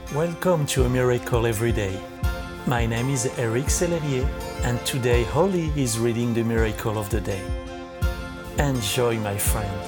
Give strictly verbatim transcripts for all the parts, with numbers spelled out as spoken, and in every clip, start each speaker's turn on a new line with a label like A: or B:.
A: Welcome to A Miracle Every Day. My name is Eric Sellerier, and today Holly is reading the Miracle of the Day. Enjoy, my friend.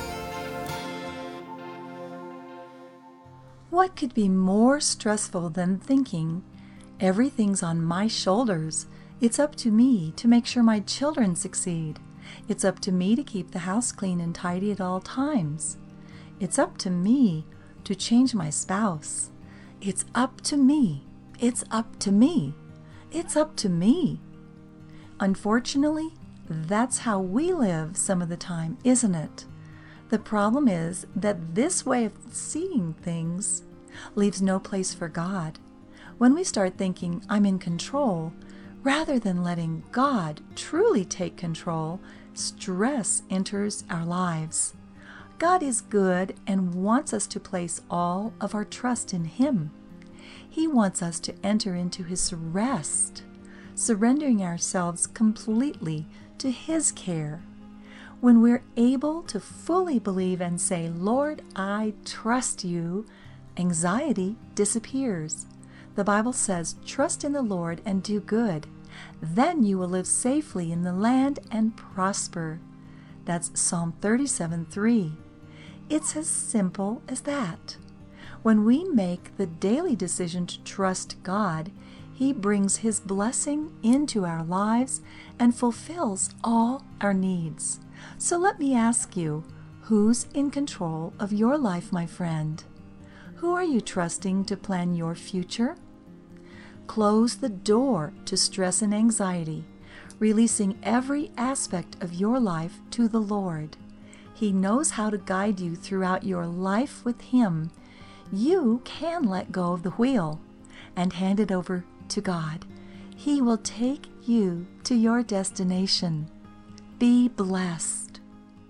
B: What could be more stressful than thinking, everything's on my shoulders, it's up to me to make sure my children succeed, it's up to me to keep the house clean and tidy at all times, it's up to me to change my spouse, it's up to me, it's up to me, it's up to me. Unfortunately, that's how we live some of the time, isn't it? The problem is that this way of seeing things leaves no place for God. When we start thinking, I'm in control, rather than letting God truly take control, stress enters our lives. God is good and wants us to place all of our trust in Him. He wants us to enter into His rest, surrendering ourselves completely to His care. When we're able to fully believe and say, Lord, I trust you, anxiety disappears. The Bible says, trust in the Lord and do good. Then you will live safely in the land and prosper. That's Psalm thirty-seven three. It's as simple as that. When we make the daily decision to trust God, He brings His blessing into our lives and fulfills all our needs. So let me ask you, who's in control of your life, my friend? Who are you trusting to plan your future? Close the door to stress and anxiety, releasing every aspect of your life to the Lord. He knows how to guide you throughout your life with Him. You can let go of the wheel and hand it over to God. He will take you to your destination. Be blessed.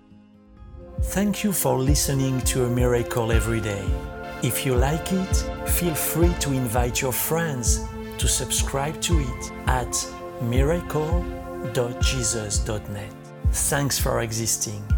A: Thank you for listening to A Miracle Every Day. If you like it, feel free to invite your friends to subscribe to it at miracle dot jesus dot net. Thanks for existing.